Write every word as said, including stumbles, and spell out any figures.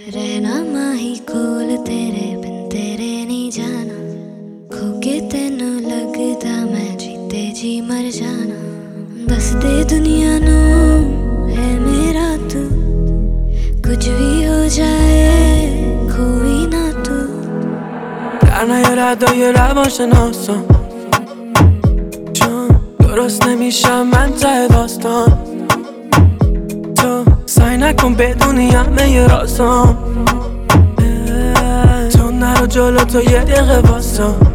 रहना माही कोल तेरे बिन तेरे नहीं जाना, खो के तेनू लगदा मैं जीते जी मर जाना। दस दे दुनिया नू है मेरा तू, कुछ भी हो जाए कोई ना तू। در نیارد روان شناسم، چون درست نمیشم من ته داستان. تو سعی نکن بدونی همه رازم، تو نرو جلو تو یه دقیقه واسم.